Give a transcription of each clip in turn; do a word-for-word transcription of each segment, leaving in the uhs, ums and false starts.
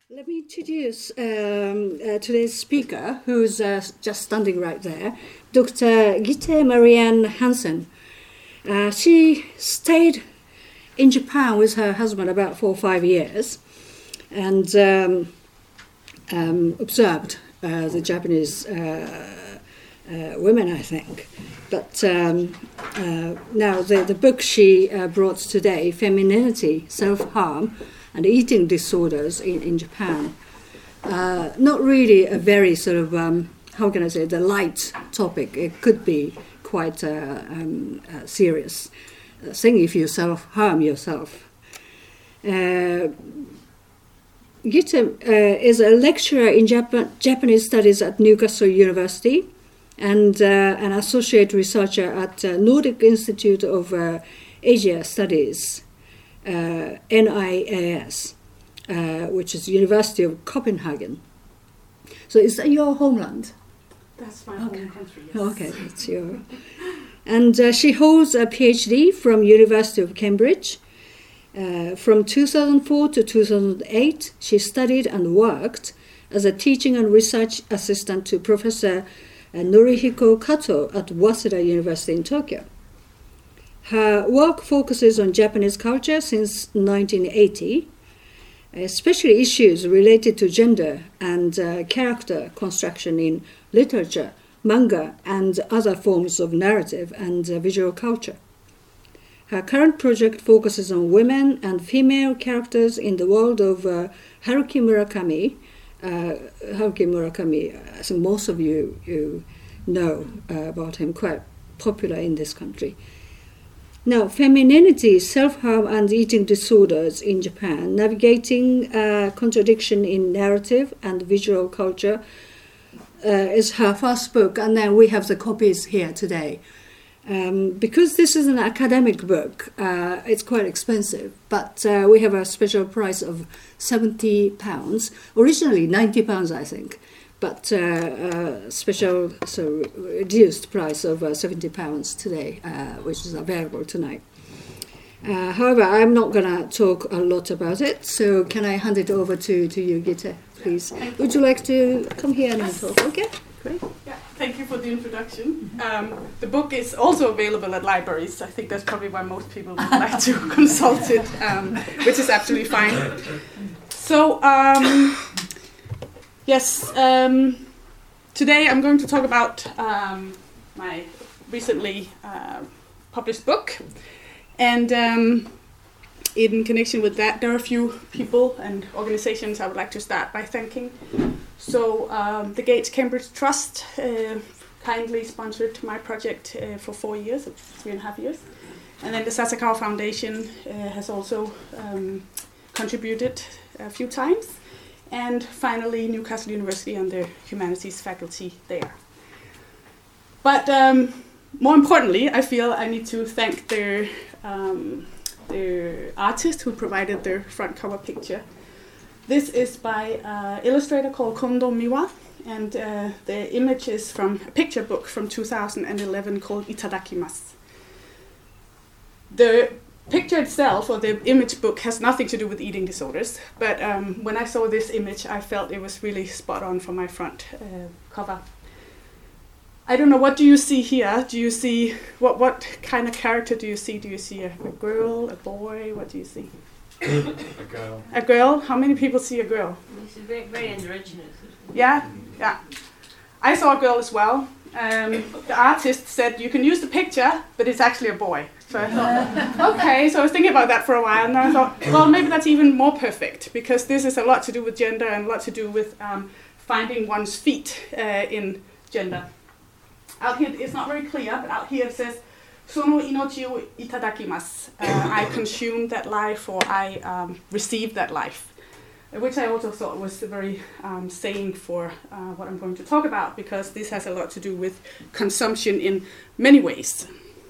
Let me introduce um, uh, today's speaker, who's uh, just standing right there, Doctor Gitte Marianne Hansen. Uh, she stayed in Japan with her husband about four or five years and um, um, observed uh, the Japanese uh, uh, women, I think. But um, uh, now the, the book she uh, brought today, Femininity, Self-Harm, and Eating Disorders in, in Japan. Uh, not really a very sort of, um, how can I say, the light topic. It could be quite a, um, a serious thing if you self-harm yourself. Uh, Gitte uh, is a lecturer in Jap- Japanese studies at Newcastle University and uh, an associate researcher at uh, Nordic Institute of uh, Asia Studies. Uh, N I A S, uh, which is University of Copenhagen. So is that your homeland? That's my okay. home country, yes. Okay, that's your... And uh, she holds a PhD from University of Cambridge. Uh, from two thousand four to two thousand eight, she studied and worked as a teaching and research assistant to Professor uh, Norihiko Kato at Waseda University in Tokyo. Her work focuses on Japanese culture since nineteen eighty, especially issues related to gender and uh, character construction in literature, manga, and other forms of narrative and uh, visual culture. Her current project focuses on women and female characters in the world of uh, Haruki Murakami. Uh, Haruki Murakami, I think most of you, you know uh, about him, quite popular in this country. Now, Femininity, Self-Harm and Eating Disorders in Japan, Navigating uh, Contradiction in Narrative and Visual Culture uh, is her first book, and then we have the copies here today. Um, because this is an academic book, uh, it's quite expensive, but uh, we have a special price of seventy pounds, originally ninety pounds, I think. But uh, uh, special, so reduced price of uh, seventy pounds today, uh, which is available tonight. Uh, however, I'm not going to talk a lot about it, so can I hand it over to, to you, Gitte, please? Would you like to come here and yes. talk? Okay, great. Yeah, thank you for the introduction. Um, the book is also available at libraries. I think that's probably why most people would like to consult it, um, which is absolutely fine. So, um, Yes, um, today I'm going to talk about um, my recently uh, published book, and um, in connection with that, there are a few people and organizations I would like to start by thanking. So um, the Gates Cambridge Trust uh, kindly sponsored my project uh, for four years, three and a half years, and then the Sasakawa Foundation uh, has also um, contributed a few times. And finally, Newcastle University and the humanities faculty there. But um, more importantly, I feel I need to thank their, um, their artist who provided their front cover picture. This is by an illustrator called Kondo Miwa, and uh, the image is from a picture book from two thousand eleven called Itadakimasu. The picture itself, or the image book, has nothing to do with eating disorders, but um, when I saw this image, I felt it was really spot on for my front uh, cover. I don't know, what do you see here? Do you see, what, what kind of character do you see? Do you see a, a girl, a boy? What do you see? A girl. A girl? How many people see a girl? This is very, very androgynous. Yeah? Yeah. I saw a girl as well. Um, the artist said, you can use the picture, but it's actually a boy. So I thought, okay, so I was thinking about that for a while, and I thought, well, maybe that's even more perfect, because this is a lot to do with gender and a lot to do with um, finding one's feet uh, in gender. Out here, it's not very clear, but out here it says, Sono inochi o itadakimasu. Uh, I consumed that life, or I um, received that life. Which I also thought was a very um, saying for uh, what I'm going to talk about, because this has a lot to do with consumption in many ways.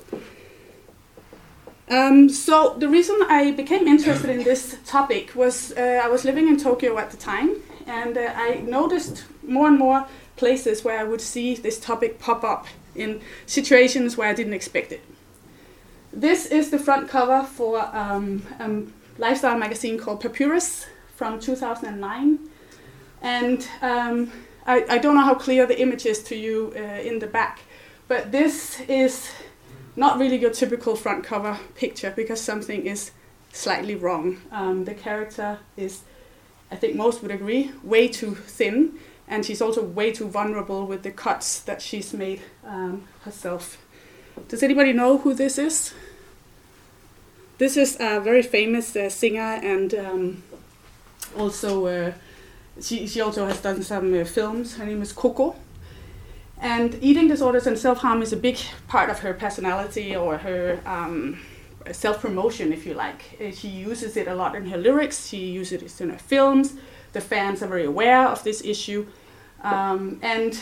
Um, so the reason I became interested in this topic was uh, I was living in Tokyo at the time, and uh, I noticed more and more places where I would see this topic pop up in situations where I didn't expect it. This is the front cover for um, a lifestyle magazine called Papyrus from two thousand nine. And um, I, I don't know how clear the image is to you uh, in the back, but this is not really your typical front cover picture because something is slightly wrong. Um, the character is, I think most would agree, way too thin, and she's also way too vulnerable with the cuts that she's made um, herself. Does anybody know who this is? This is a very famous uh, singer, and um, also uh, she, she also has done some uh, films. Her name is Coco. And eating disorders and self-harm is a big part of her personality, or her um, self-promotion, if you like. Uh, she uses it a lot in her lyrics. She uses it in her films. The fans are very aware of this issue. Um, and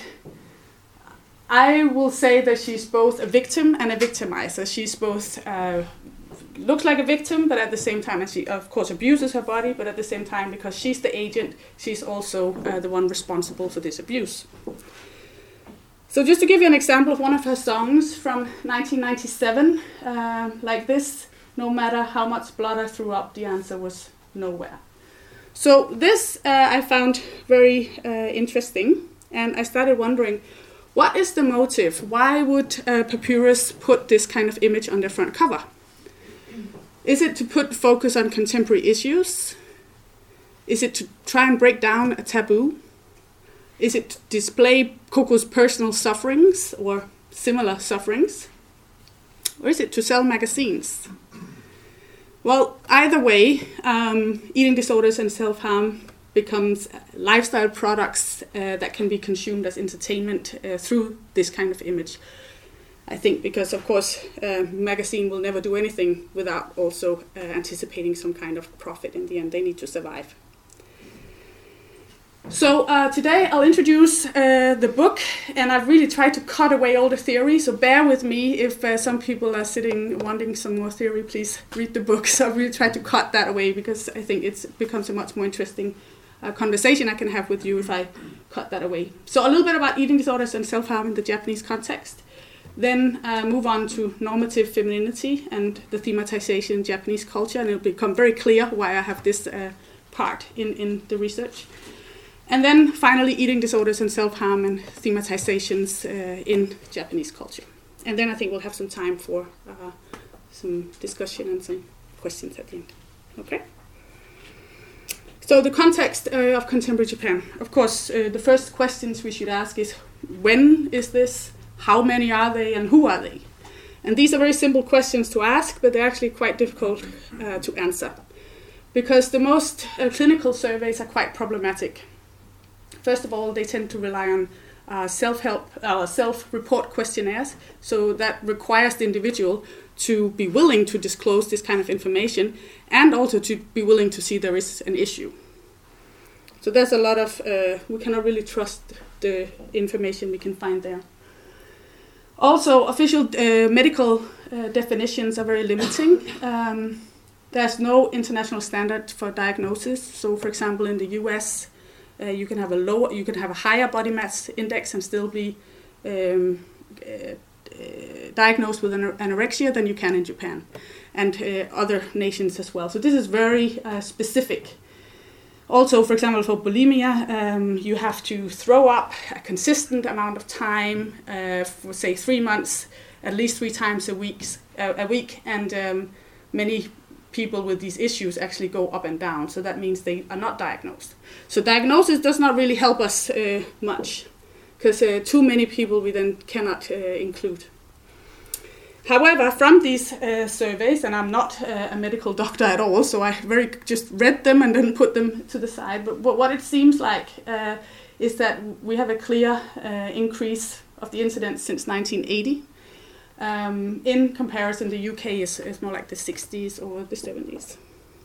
I will say that she's both a victim and a victimizer. She's both uh, looks like a victim, but at the same time, and she of course abuses her body, but at the same time, because she's the agent, she's also uh, the one responsible for this abuse. So just to give you an example of one of her songs from nineteen ninety-seven, uh, like this: no matter how much blood I threw up, the answer was nowhere. So this uh, I found very uh, interesting, and I started wondering, what is the motive? Why would uh, Papyrus put this kind of image on their front cover? Is it to put focus on contemporary issues? Is it to try and break down a taboo? Is it to display Coco's personal sufferings or similar sufferings? Or is it to sell magazines? Well, either way, um, eating disorders and self-harm becomes lifestyle products uh, that can be consumed as entertainment uh, through this kind of image. I think because, of course, a uh, magazine will never do anything without also uh, anticipating some kind of profit in the end. They need to survive. So uh, today I'll introduce uh, the book, and I've really tried to cut away all the theory, so bear with me if uh, some people are sitting wanting some more theory. Please read the book. So I've really tried to cut that away because I think it becomes a much more interesting uh, conversation I can have with you if I cut that away. So a little bit about eating disorders and self-harm in the Japanese context. Then uh, move on to normative femininity and the thematization in Japanese culture, and it'll become very clear why I have this uh, part in, in the research. And then finally, eating disorders and self-harm and thematizations uh, in Japanese culture. And then I think we'll have some time for uh, some discussion and some questions at the end. Okay? So the context uh, of contemporary Japan. Of course, uh, the first questions we should ask is, when is this? How many are they, and who are they? And these are very simple questions to ask, but they're actually quite difficult uh, to answer, because the most uh, clinical surveys are quite problematic. First of all, they tend to rely on uh, self-help, uh, self-report questionnaires, so that requires the individual to be willing to disclose this kind of information, and also to be willing to see there is an issue. So there's a lot of, uh, we cannot really trust the information we can find there. Also, official uh, medical uh, definitions are very limiting. Um, there's no international standard for diagnosis. So, for example, in the U S, uh, you can have a lower, you can have a higher body mass index and still be um, uh, uh, diagnosed with an anorexia than you can in Japan, and uh, other nations as well. So this is very uh, specific. Also, for example, for bulimia, um, you have to throw up a consistent amount of time, uh, for say three months, at least three times a week. Uh, a week, and um, many people with these issues actually go up and down. So that means they are not diagnosed. So diagnosis does not really help us uh, much, because uh, too many people we then cannot uh, include. However, from these uh, surveys, and I'm not uh, a medical doctor at all, so I very just read them and then put them to the side, but what it seems like uh, is that we have a clear uh, increase of the incidence since nineteen eighty. Um, in comparison, the U K is, is more like the sixties or the seventies.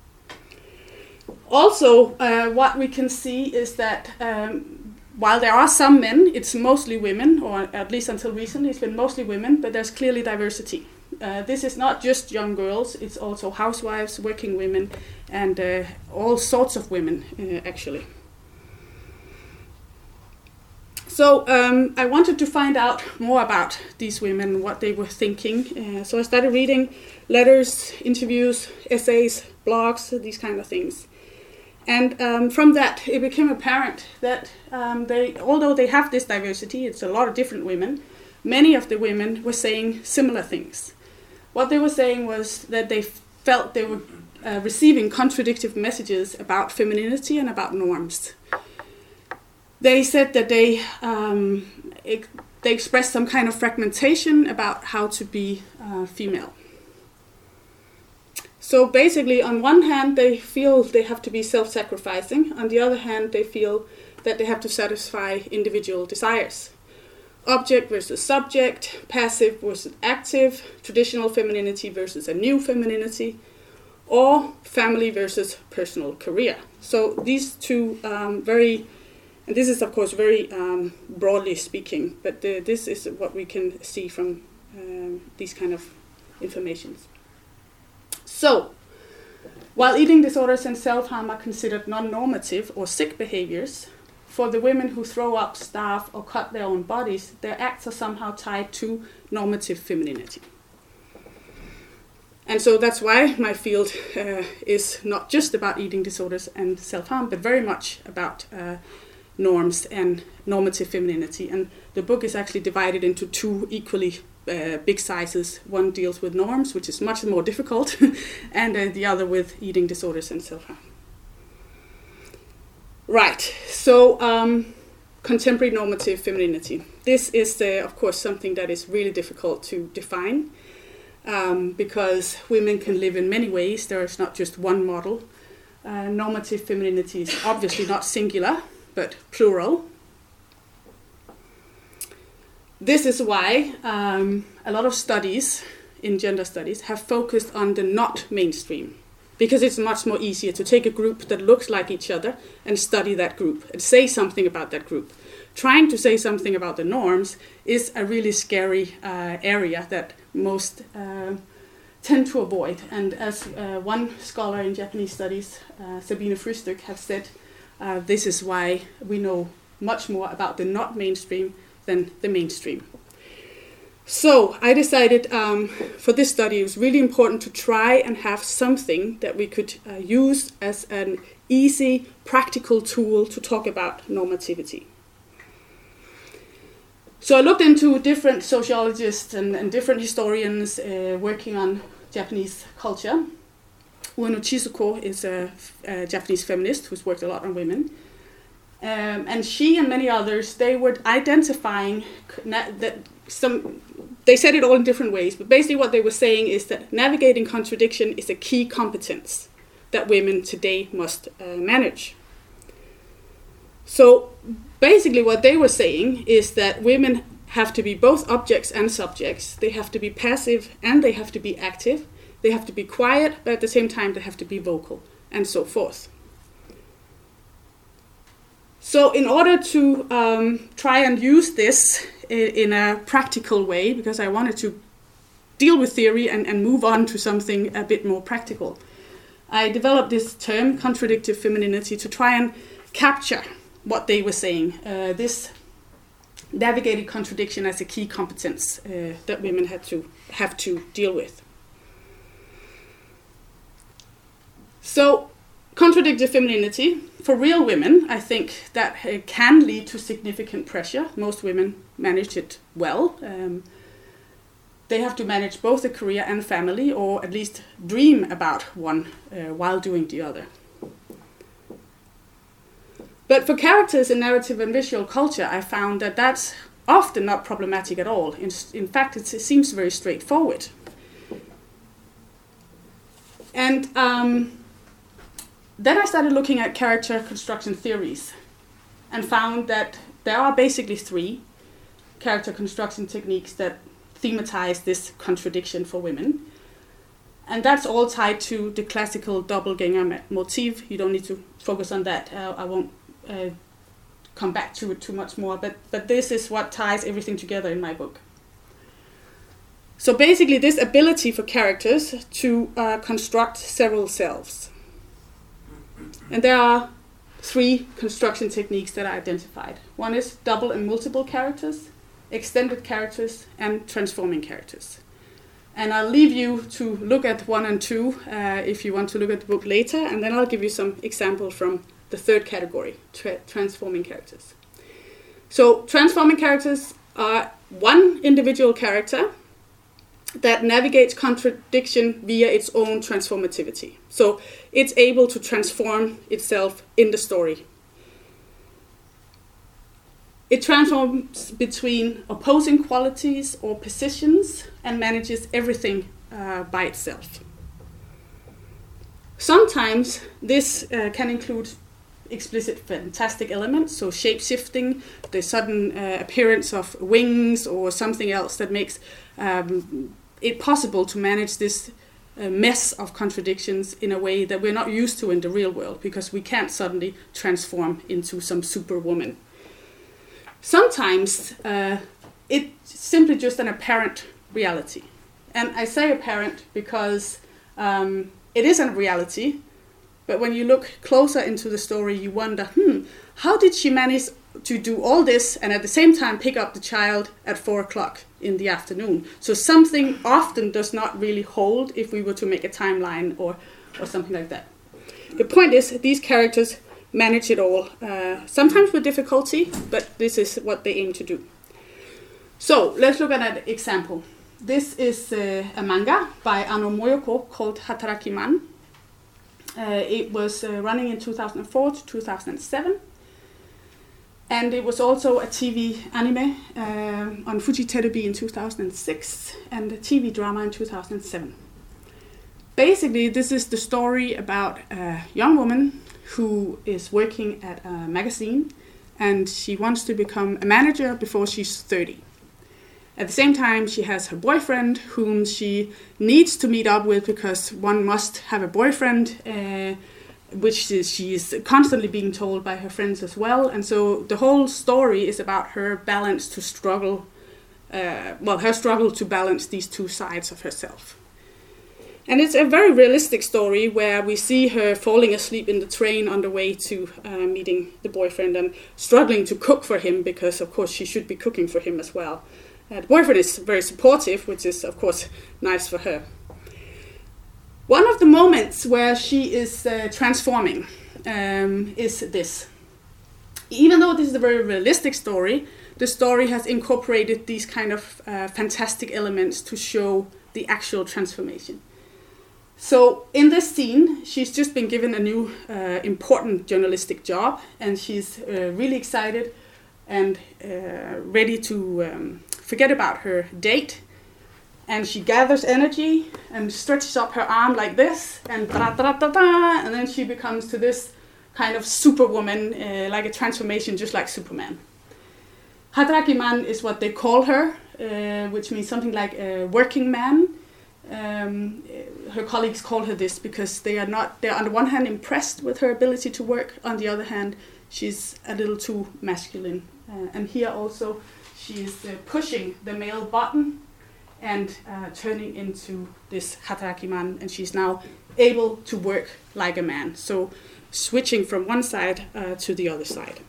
Also, uh, what we can see is that um, while there are some men, it's mostly women, or at least until recently, it's been mostly women, but there's clearly diversity. Uh, this is not just young girls, it's also housewives, working women, and uh, all sorts of women, uh, actually. So um, I wanted to find out more about these women, what they were thinking. Uh, so I started reading letters, interviews, essays, blogs, these kind of things. And um, from that, it became apparent that um, they, although they have this diversity, it's a lot of different women, many of the women were saying similar things. What they were saying was that they felt they were uh, receiving contradictory messages about femininity and about norms. They said that they um, it, they expressed some kind of fragmentation about how to be uh, female. So basically, on one hand, they feel they have to be self-sacrificing. On the other hand, they feel that they have to satisfy individual desires. Object versus subject, passive versus active, traditional femininity versus a new femininity, or family versus personal career. So these two um, very, and this is of course very um, broadly speaking, but the, this is what we can see from um, these kind of informations. So, while eating disorders and self-harm are considered non-normative or sick behaviors, for the women who throw up, starve, or cut their own bodies, their acts are somehow tied to normative femininity. And so that's why my field uh, is not just about eating disorders and self-harm, but very much about uh, norms and normative femininity. And the book is actually divided into two equally uh, big sizes. One deals with norms, which is much more difficult, and uh, the other with eating disorders and self-harm. Right, so um, contemporary normative femininity. This is, uh, of course, something that is really difficult to define um, because women can live in many ways. There is not just one model. Uh, normative femininity is obviously not singular, but plural. This is why um, a lot of studies in gender studies have focused on the not mainstream, because it's much more easier to take a group that looks like each other and study that group and say something about that group. Trying to say something about the norms is a really scary uh, area that most uh, tend to avoid. And as uh, one scholar in Japanese studies, uh, Sabine Frühstück, has said, uh, this is why we know much more about the not mainstream than the mainstream. So I decided um, for this study it was really important to try and have something that we could uh, use as an easy, practical tool to talk about normativity. So I looked into different sociologists and, and different historians uh, working on Japanese culture. Ueno Chizuko is a, a Japanese feminist who's worked a lot on women. Um, and she and many others, they were identifying na- that some, they said it all in different ways, but basically what they were saying is that navigating contradiction is a key competence that women today must uh, manage. So basically what they were saying is that women have to be both objects and subjects. They have to be passive and they have to be active. They have to be quiet, but at the same time they have to be vocal, and so forth. So in order to um, try and use this in, in a practical way, because I wanted to deal with theory and, and move on to something a bit more practical, I developed this term, contradictive femininity, to try and capture what they were saying, uh, this navigated contradiction as a key competence uh, that women had to have to deal with. So, contradictive femininity, for real women, I think that uh, can lead to significant pressure. Most women manage it well. Um, they have to manage both a career and family, or at least dream about one uh, while doing the other. But for characters in narrative and visual culture, I found that that's often not problematic at all. In, in fact, it's, it seems very straightforward. And um, then I started looking at character construction theories and found that there are basically three character construction techniques that thematize this contradiction for women. And that's all tied to the classical doppelganger motif. You don't need to focus on that. Uh, I won't uh, come back to it too much more, but, but this is what ties everything together in my book. So basically this ability for characters to uh, construct several selves. And there are three construction techniques that I identified. One is double and multiple characters, extended characters, and transforming characters. And I'll leave you to look at one and two uh, if you want to look at the book later, and then I'll give you some examples from the third category, tra- transforming characters. So transforming characters are one individual character that navigates contradiction via its own transformativity. So it's able to transform itself in the story. It transforms between opposing qualities or positions and manages everything uh, by itself. Sometimes this uh, can include explicit fantastic elements, so shape-shifting, the sudden uh, appearance of wings or something else that makes um, it possible to manage this uh, mess of contradictions in a way that we're not used to in the real world, because we can't suddenly transform into some superwoman. Sometimes uh, it's simply just an apparent reality. And I say apparent because um, it isn't reality, but when you look closer into the story, you wonder, hmm, how did she manage to do all this and at the same time pick up the child at four o'clock in the afternoon? So something often does not really hold if we were to make a timeline or, or something like that. The point is, these characters manage it all, uh, sometimes with difficulty, but this is what they aim to do. So let's look at an example. This is uh, a manga by Ano Moyoko called Hatarakiman. Uh, it was uh, running in two thousand four to two thousand seven, and it was also a T V anime uh, on Fuji Terebi in two thousand six and a T V drama in two thousand seven. Basically, this is the story about a young woman who is working at a magazine, and she wants to become a manager before she's thirty. At the same time, she has her boyfriend, whom she needs to meet up with because one must have a boyfriend, uh, which is, she is constantly being told by her friends as well. And so the whole story is about her balance to struggle, uh, well, her struggle to balance these two sides of herself. And it's a very realistic story where we see her falling asleep in the train on the way to uh, meeting the boyfriend and struggling to cook for him because, of course, she should be cooking for him as well. Uh, the boyfriend is very supportive, which is, of course, nice for her. One of the moments where she is uh, transforming um, is this. Even though this is a very realistic story, the story has incorporated these kind of uh, fantastic elements to show the actual transformation. So in this scene, she's just been given a new uh, important journalistic job, and she's uh, really excited and uh, ready to um, forget about her date. And she gathers energy and stretches up her arm like this, and da da da da, and then she becomes to this kind of superwoman, uh, like a transformation, just like Superman. Hatarakiman is what they call her, uh, which means something like a working man. Um, her colleagues call her this because they are not, they're on the one hand impressed with her ability to work, on the other hand, she's a little too masculine. Uh, and here also, she is uh, pushing the male button and uh, turning into this Hatarakiman, and she's now able to work like a man. So switching from one side uh, to the other side.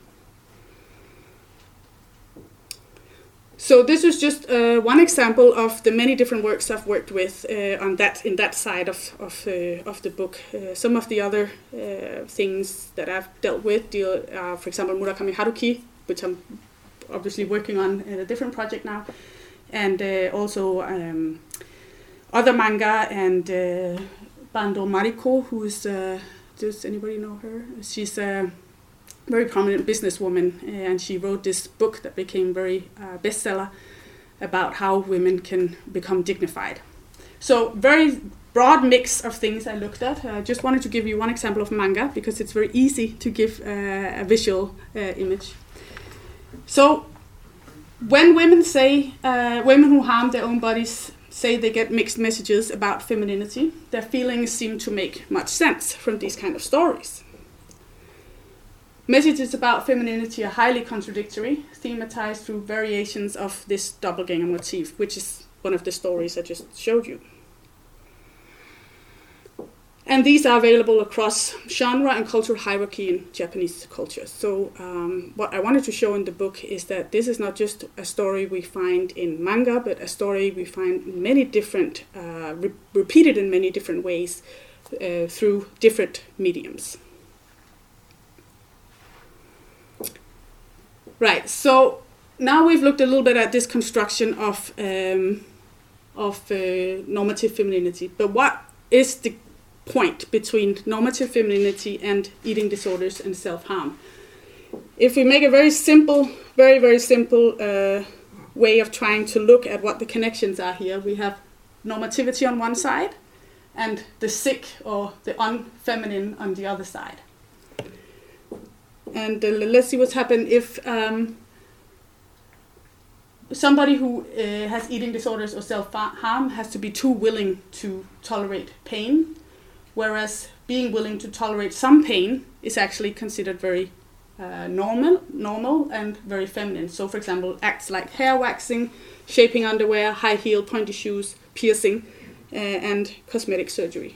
So this is just uh, one example of the many different works I've worked with uh, on that in that side of of, uh, of the book. Uh, some of the other uh, things that I've dealt with deal, uh, for example, Murakami Haruki, which I'm obviously working on in a different project now, and uh, also um, other manga, and uh, Bando Mariko, who is, uh, does anybody know her? She's a very prominent businesswoman, and she wrote this book that became very uh, bestseller about how women can become dignified. So very broad mix of things I looked at. I just wanted to give you one example of manga because it's very easy to give uh, a visual uh, image. So when women say, uh, women who harm their own bodies say they get mixed messages about femininity, their feelings seem to make much sense from these kind of stories. Messages about femininity are highly contradictory, thematized through variations of this doppelganger motif, which is one of the stories I just showed you. And these are available across genre and cultural hierarchy in Japanese culture. So um, what I wanted to show in the book is that this is not just a story we find in manga, but a story we find in many different, uh, re- repeated in many different ways uh, through different mediums. Right, so now we've looked a little bit at this construction of, um, of uh, normative femininity, but what is the point between normative femininity and eating disorders and self-harm? If we make a very simple, very, very simple uh, way of trying to look at what the connections are here, we have normativity on one side and the sick or the unfeminine on the other side. And uh, let's see what's happened if um, somebody who uh, has eating disorders or self-harm has to be too willing to tolerate pain, whereas being willing to tolerate some pain is actually considered very uh, normal, normal and very feminine. So, for example, acts like hair waxing, shaping underwear, high heel, pointy shoes, piercing, uh, and cosmetic surgery.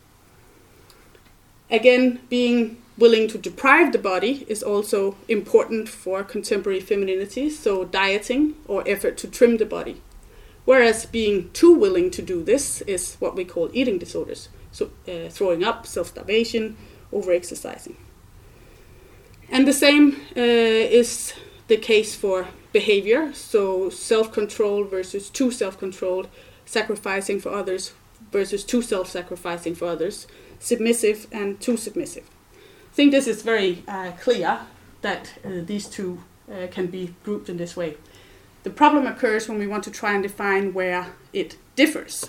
Again, being willing to deprive the body is also important for contemporary femininity, so dieting or effort to trim the body. Whereas being too willing to do this is what we call eating disorders. So uh, throwing up, self-starvation, over-exercising. And the same uh, is the case for behavior. So self-control versus too self-controlled, sacrificing for others versus too self-sacrificing for others, submissive and too submissive. I think this is very uh, clear that uh, these two uh, can be grouped in this way. The problem occurs when we want to try and define where it differs.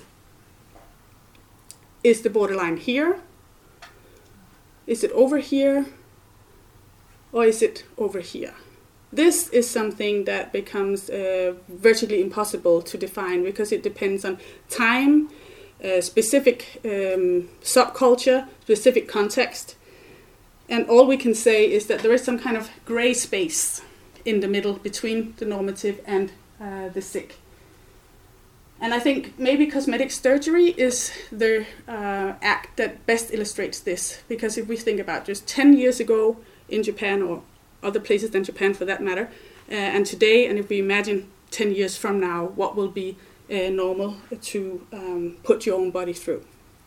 Is the borderline here? Is it over here? Or is it over here? This is something that becomes uh, virtually impossible to define because it depends on time, uh, specific um, subculture, specific context. And all we can say is that there is some kind of gray space in the middle between the normative and uh, the sick. And I think maybe cosmetic surgery is the uh, act that best illustrates this. Because if we think about just ten years ago in Japan, or other places than Japan for that matter, uh, and today, and if we imagine ten years from now, what will be uh, normal to um, put your own body through.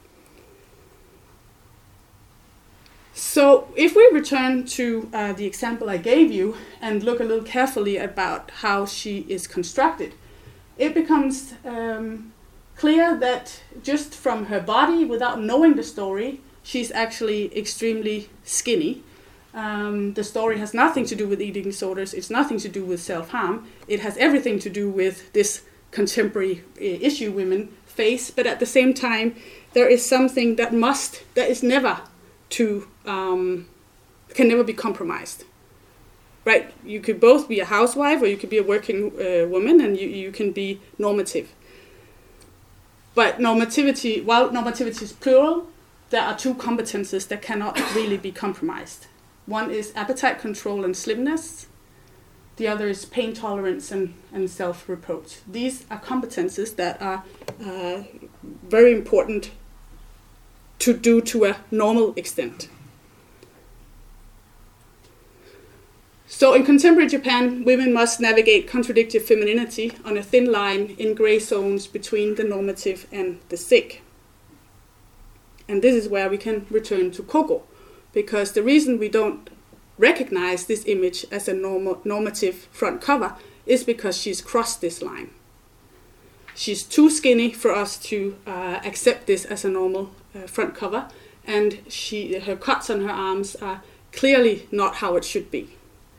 So if we return to uh, the example I gave you and look a little carefully about how she is constructed, it becomes um, clear that just from her body, without knowing the story, she's actually extremely skinny. Um, the story has nothing to do with eating disorders, it's nothing to do with self-harm, it has everything to do with this contemporary uh, issue women face, but at the same time, there is something that must, that is never to, um, can never be compromised. Right, you could both be a housewife or you could be a working uh, woman, and you, you can be normative. But normativity, while normativity is plural, there are two competences that cannot really be compromised. One is appetite control and slimness. The other is pain tolerance and, and self-reproach. These are competences that are uh, very important to do to a normal extent. So in contemporary Japan, women must navigate contradictive femininity on a thin line in gray zones between the normative and the sick. And this is where we can return to Koko, because the reason we don't recognize this image as a norm- normative front cover is because she's crossed this line. She's too skinny for us to uh, accept this as a normal uh, front cover, and she, her cuts on her arms are clearly not how it should be.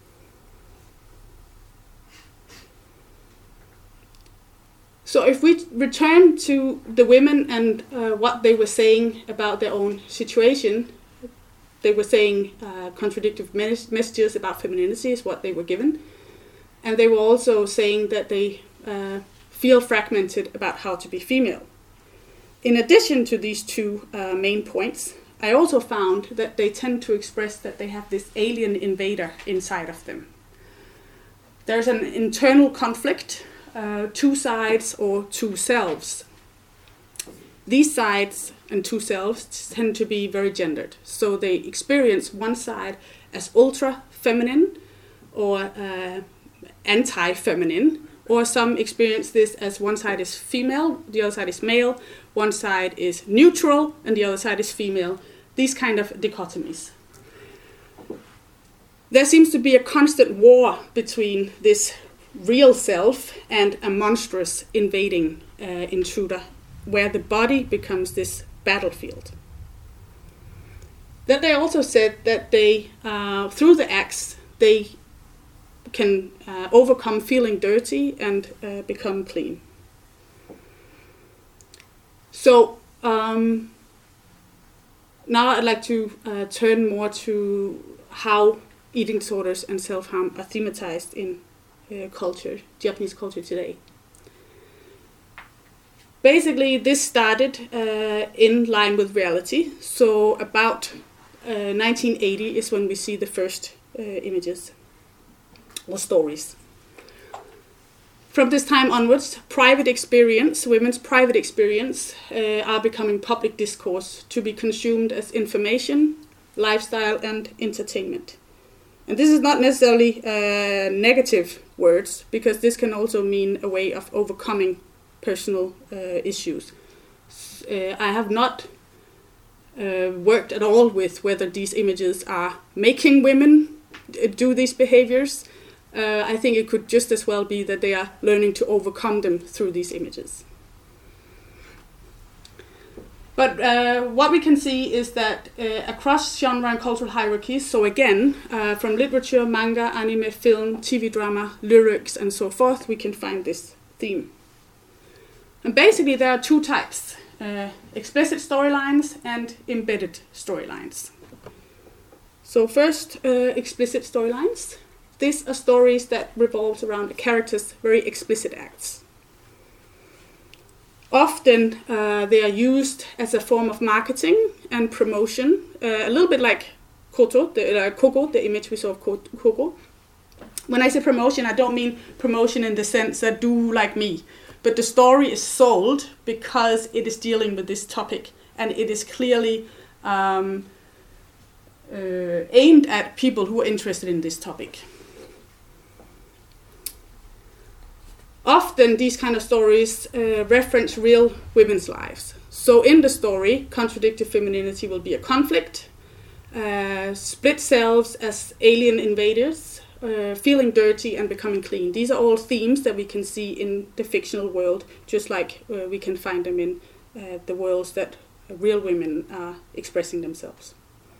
So if we return to the women and uh, what they were saying about their own situation, they were saying uh, contradictory mes- messages about femininity is what they were given. And they were also saying that they uh, feel fragmented about how to be female. In addition to these two uh, main points, I also found that they tend to express that they have this alien invader inside of them. There's an internal conflict, Uh, two sides or two selves. These sides and two selves tend to be very gendered. So they experience one side as ultra feminine or uh, anti-feminine, or some experience this as one side is female, the other side is male, one side is neutral, and the other side is female. These kind of dichotomies. There seems to be a constant war between this real self and a monstrous invading uh, intruder, where the body becomes this battlefield. Then they also said that they, uh, through the acts, they can uh, overcome feeling dirty and uh, become clean. So um, now I'd like to uh, turn more to how eating disorders and self-harm are thematized in uh, culture, Japanese culture today. Basically, this started uh, in line with reality. So about uh, nineteen eighty is when we see the first uh, images or stories. From this time onwards, private experience, women's private experience, uh, are becoming public discourse to be consumed as information, lifestyle, and entertainment. And this is not necessarily uh, negative words, because this can also mean a way of overcoming personal uh, issues. Uh, I have not uh, worked at all with whether these images are making women do these behaviors. Uh, I think it could just as well be that they are learning to overcome them through these images. But uh, what we can see is that uh, across genre and cultural hierarchies, so again, uh, from literature, manga, anime, film, T V drama, lyrics, and so forth, we can find this theme. And basically there are two types, uh, explicit storylines and embedded storylines. So first, uh, explicit storylines. These are stories that revolve around a character's very explicit acts. Often uh, they are used as a form of marketing and promotion, uh, a little bit like Koto, the, uh, Koko, the image we saw of Koko. When I say promotion, I don't mean promotion in the sense that do like me, but the story is sold because it is dealing with this topic, and it is clearly um, uh, aimed at people who are interested in this topic. Often these kind of stories uh, reference real women's lives. So in the story, contradictive femininity will be a conflict, uh, split selves as alien invaders, uh, feeling dirty and becoming clean. These are all themes that we can see in the fictional world, just like uh, we can find them in uh, the worlds that real women are expressing themselves.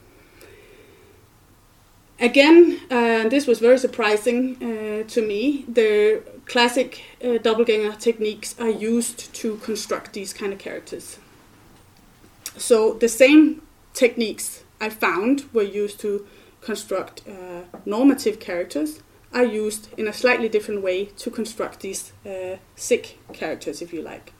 Again, uh, this was very surprising uh, to me. The classic uh, doppelganger techniques are used to construct these kind of characters. So the same techniques I found were used to construct uh, normative characters are used in a slightly different way to construct these uh, sick characters, if you like.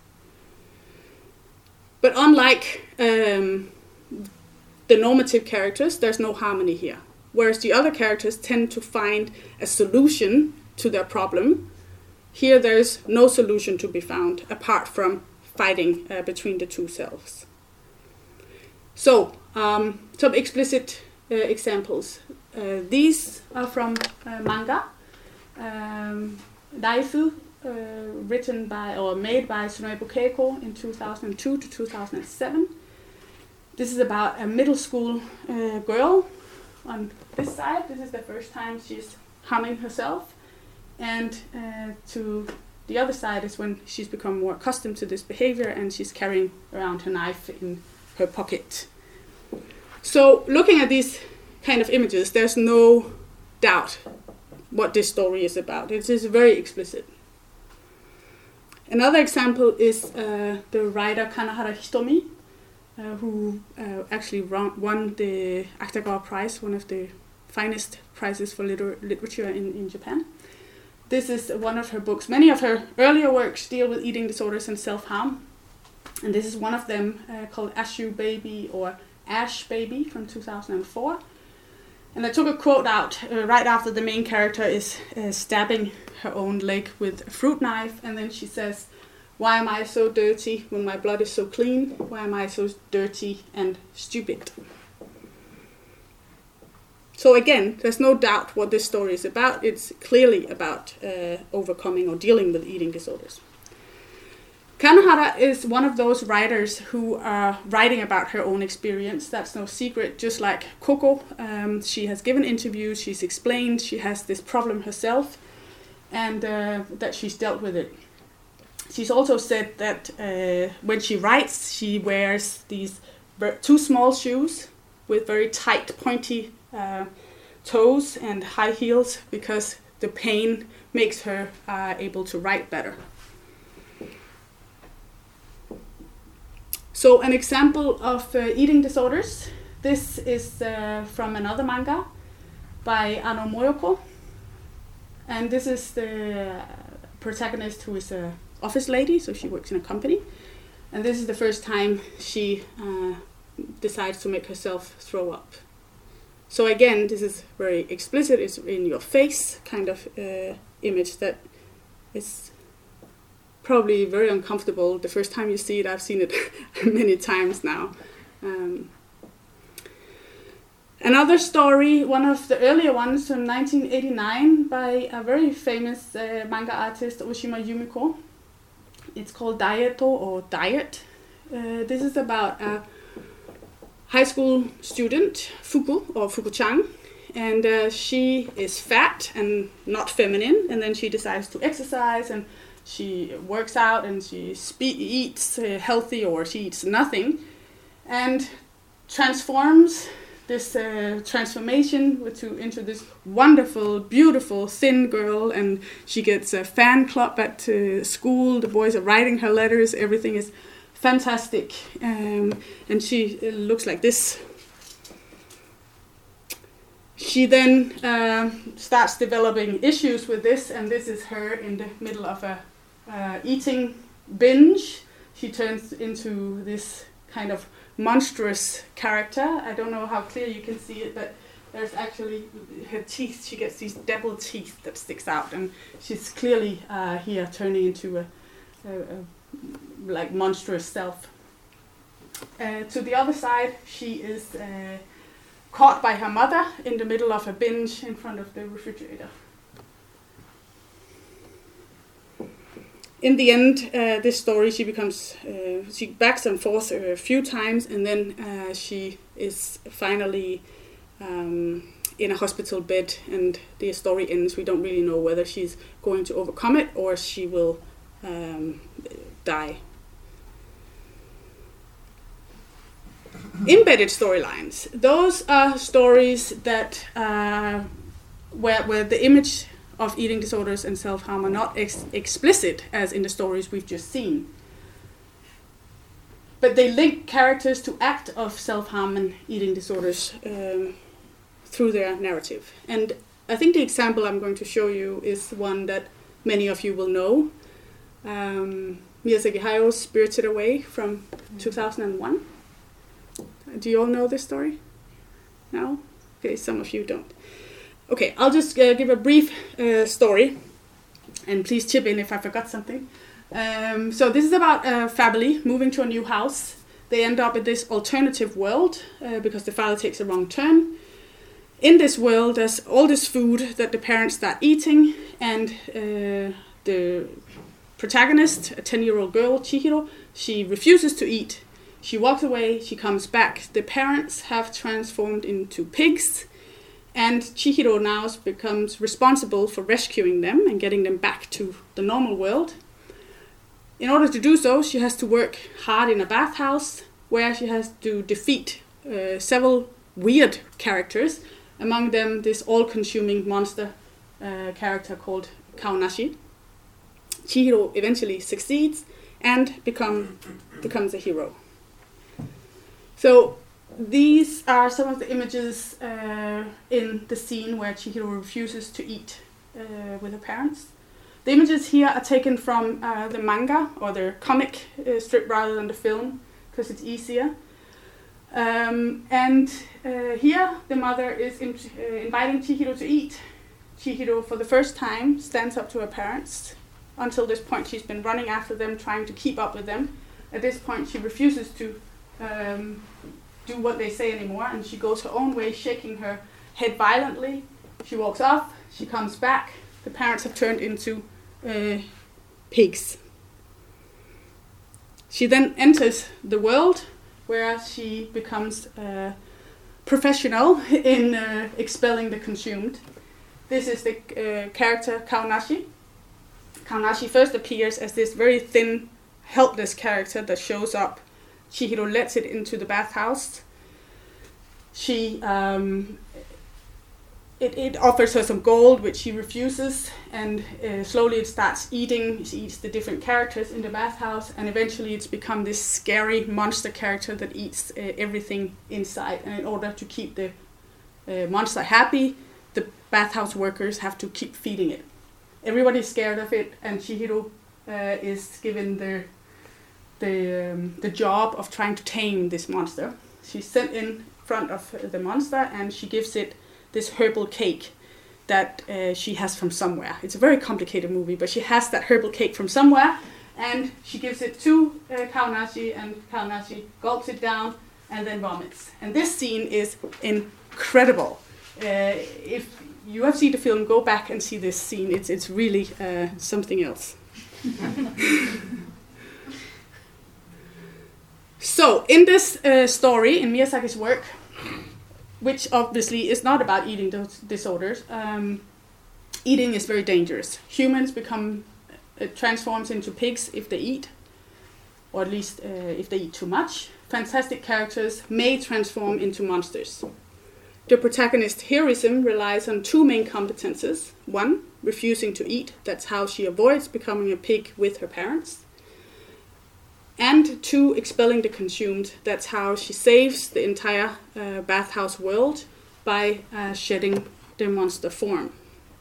But unlike um, the normative characters, there's no harmony here. Whereas the other characters tend to find a solution to their problem, here there's no solution to be found apart from fighting uh, between the two selves. So, um, some explicit uh, examples. Uh, these are from uh, manga. Um, Daifu, uh, written by or made by Tsunobu Keiko in two thousand two to two thousand seven. This is about a middle school uh, girl. On this side, this is the first time she's harming herself, and uh, to the other side is when she's become more accustomed to this behavior and she's carrying around her knife in her pocket. So looking at these kind of images, there's no doubt what this story is about. It is very explicit. Another example is uh, the writer Kanahara Hitomi, Uh, who uh, actually won, won the Akutagawa Prize, one of the finest prizes for liter- literature in, in Japan. This is one of her books. Many of her earlier works deal with eating disorders and self-harm. And this is one of them uh, called Ashu Baby or Ash Baby from two thousand four. And I took a quote out uh, right after the main character is uh, stabbing her own leg with a fruit knife. And then she says, Why am I so dirty when my blood is so clean? Why am I so dirty and stupid? So again, there's no doubt what this story is about. It's clearly about uh, overcoming or dealing with eating disorders. Kanehara is one of those writers who are writing about her own experience. That's no secret. Just like Coco, um, she has given interviews, she's explained she has this problem herself, and uh, that she's dealt with it. She's also said that uh, when she writes, she wears these two small shoes with very tight, pointy uh, toes and high heels because the pain makes her uh, able to write better. So an example of uh, eating disorders. This is uh, from another manga by Ano Moyoko. And this is the protagonist who is a office lady, so she works in a company. And this is the first time she uh, decides to make herself throw up. So again, this is very explicit, it's in your face kind of uh, image that is probably very uncomfortable the first time you see it. I've seen it many times now. Um, another story, one of the earlier ones from nineteen eighty-nine by a very famous uh, manga artist, Oshima Yumiko. It's called Dieto or Diet. Uh, this is about a high school student, Fuku or Fuku-chan, and uh, she is fat and not feminine, and then she decides to exercise and she works out and she spe- eats uh, healthy or she eats nothing and transforms this uh, transformation to, into this wonderful, beautiful, thin girl, and she gets a fan club at uh, school. The boys are writing her letters. Everything is fantastic. Um, and she uh, looks like this. She then uh, starts developing issues with this, and this is her in the middle of a uh, eating binge. She turns into this kind of monstrous character. I don't know how clear you can see it, but there's actually her teeth. She gets these double teeth that sticks out, and she's clearly uh, here turning into a, a, a like monstrous self. Uh, to the other side, she is uh, caught by her mother in the middle of a binge in front of the refrigerator. In the end, uh, this story, she becomes, uh, she backs and forth a few times, and then uh, she is finally um, in a hospital bed, and the story ends. We don't really know whether she's going to overcome it or she will um, die. Embedded storylines. Those are stories that uh, where where the image of eating disorders and self-harm are not ex- explicit as in the stories we've just seen. But they link characters to act of self-harm and eating disorders um, through their narrative. And I think the example I'm going to show you is one that many of you will know. Um, Miyazaki Hayao, Spirited Away from two thousand one. Do you all know this story? No? Okay, some of you don't. Okay, I'll just uh, give a brief uh, story, and please chip in if I forgot something. Um, so this is about a family moving to a new house. They end up in this alternative world uh, because the father takes a wrong turn. In this world, there's all this food that the parents start eating, and uh, the protagonist, a ten-year-old girl, Chihiro, she refuses to eat. She walks away, she comes back. The parents have transformed into pigs, and Chihiro now becomes responsible for rescuing them and getting them back to the normal world. In order to do so, she has to work hard in a bathhouse where she has to defeat uh, several weird characters, among them this all-consuming monster uh, character called Kaonashi. Chihiro eventually succeeds and become, becomes a hero. So these are some of the images uh, in the scene where Chihiro refuses to eat uh, with her parents. The images here are taken from uh, the manga or the comic uh, strip rather than the film, because it's easier. Um, and uh, here the mother is in, uh, inviting Chihiro to eat. Chihiro, for the first time, stands up to her parents, Until this point, she's been running after them, trying to keep up with them. At this point, she refuses to um, do what they say anymore, and she goes her own way, shaking her head violently. She walks off, she comes back. The parents have turned into uh, pigs. She then enters the world, where she becomes uh, professional in uh, expelling the consumed. This is the uh, character Kaonashi. Kaonashi first appears as this very thin, helpless character that shows up. Chihiro lets it into the bathhouse. She um, it, it offers her some gold, which she refuses, and uh, slowly it starts eating. She eats the different characters in the bathhouse, and eventually it's become this scary monster character that eats uh, everything inside. And in order to keep the uh, monster happy, the bathhouse workers have to keep feeding it. Everybody's scared of it, and Chihiro uh, is given the the um, the job of trying to tame this monster. She's sent in front of the monster, and she gives it this herbal cake that uh, she has from somewhere. It's a very complicated movie, but she has that herbal cake from somewhere, and she gives it to uh, Kaonashi, and Kaonashi gulps it down and then vomits. And this scene is incredible. Uh, if you have seen the film, go back and see this scene. It's it's really uh, something else. So, in this uh, story, in Miyazaki's work, which obviously is not about eating those disorders, um, eating is very dangerous. Humans become, uh, transforms into pigs if they eat, or at least uh, if they eat too much. Fantastic characters may transform into monsters. The protagonist's heroism relies on two main competences. One, refusing to eat. That's how she avoids becoming a pig with her parents. And two, expelling the consumed. That's how she saves the entire uh, bathhouse world by uh, shedding the monster form.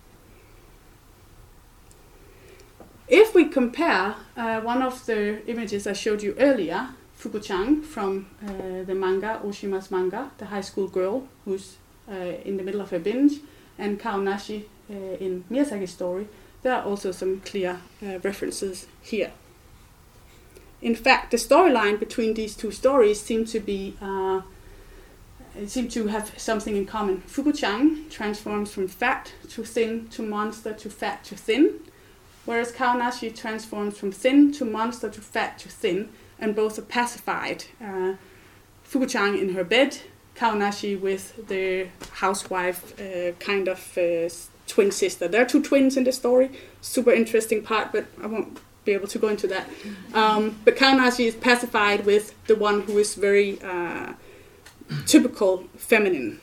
If we compare uh, one of the images I showed you earlier, Fuku-chan from uh, the manga, Oshima's manga, the high school girl who's uh, in the middle of her binge, and Kaonashi uh, in Miyazaki's story, there are also some clear uh, references here. In fact, the storyline between these two stories seem to be uh, seem to have something in common. Fuku-chan transforms from fat to thin to monster to fat to thin, whereas Kaonashi transforms from thin to monster to fat to thin, and both are pacified. Uh, Fuku-chan in her bed, Kaonashi with the housewife uh, kind of uh, twin sister. There are two twins in the story. Super interesting part, but I won't be able to go into that. Um, but Kaonashi is pacified with the one who is very uh, typical feminine.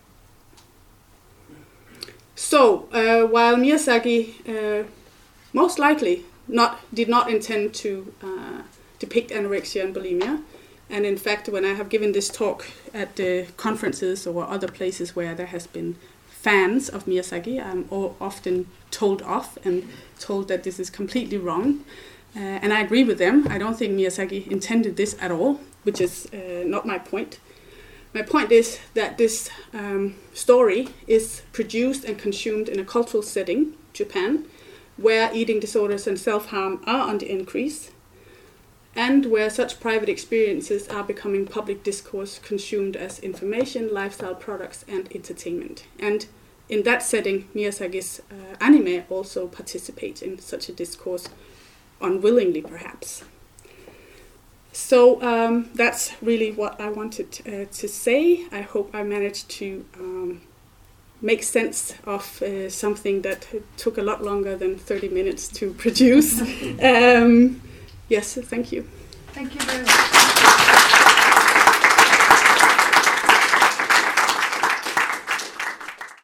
So uh, while Miyazaki uh, most likely not did not intend to uh, depict anorexia and bulimia, and in fact when I have given this talk at the conferences or other places where there has been fans of Miyazaki, I'm often told off and told that this is completely wrong. Uh, and I agree with them. I don't think Miyazaki intended this at all, which is uh, not my point. My point is that this um, story is produced and consumed in a cultural setting, Japan, where eating disorders and self-harm are on the increase, and where such private experiences are becoming public discourse, consumed as information, lifestyle products, and entertainment. And in that setting, Miyazaki's uh, anime also participates in such a discourse, unwillingly perhaps. So um, that's really what I wanted uh, to say. I hope I managed to um, make sense of uh, something that took a lot longer than thirty minutes to produce. um, yes, thank you. Thank you very much.